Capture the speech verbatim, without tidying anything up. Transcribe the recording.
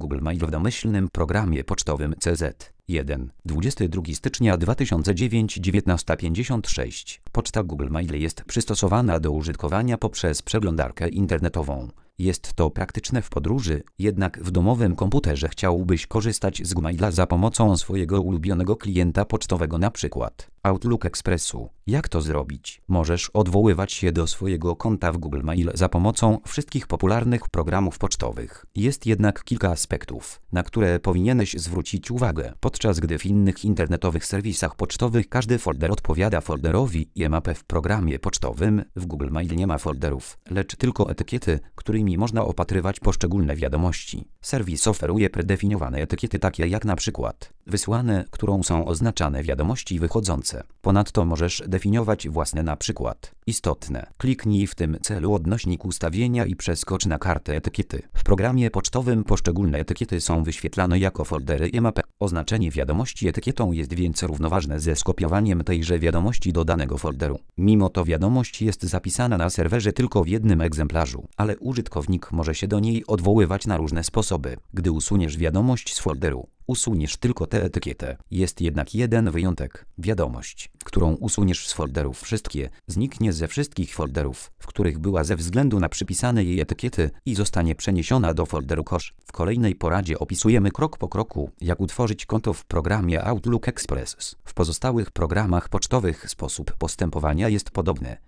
Google Mail w domyślnym programie pocztowym C Z jeden. dwudziestego drugiego stycznia dwa tysiące dziewiątego, dziewiętnasta pięćdziesiąt sześć. Poczta Google Mail jest przystosowana do użytkowania poprzez przeglądarkę internetową. Jest to praktyczne w podróży, jednak w domowym komputerze chciałbyś korzystać z Gmaila za pomocą swojego ulubionego klienta pocztowego, np. Outlook Expressu. Jak to zrobić? Możesz odwoływać się do swojego konta w Google Mail za pomocą wszystkich popularnych programów pocztowych. Jest jednak kilka aspektów, na które powinieneś zwrócić uwagę, podczas gdy w innych internetowych serwisach pocztowych każdy folder odpowiada folderowi I M A P. W programie pocztowym w Google Mail nie ma folderów, lecz tylko etykiety, którymi można opatrywać poszczególne wiadomości. Serwis oferuje predefiniowane etykiety, takie jak na przykład wysłane, którą są oznaczane wiadomości wychodzące. Ponadto możesz definiować własne, na przykład istotne. Kliknij w tym celu odnośnik ustawienia i przeskocz na kartę etykiety. W programie pocztowym poszczególne etykiety są wyświetlane jako foldery I M A P. Oznaczenie wiadomości etykietą jest więc równoważne ze skopiowaniem tejże wiadomości do danego folderu. Mimo to wiadomość jest zapisana na serwerze tylko w jednym egzemplarzu, ale użytkownik może się do niej odwoływać na różne sposoby. Gdy usuniesz wiadomość z folderu, usuniesz tylko tę etykietę. Jest jednak jeden wyjątek. Wiadomość, którą usuniesz z folderów wszystkie, zniknie ze wszystkich folderów, w których była ze względu na przypisane jej etykiety i zostanie przeniesiona do folderu kosz. W kolejnej poradzie opisujemy krok po kroku, jak utworzyć konto w programie Outlook Express. W pozostałych programach pocztowych sposób postępowania jest podobny.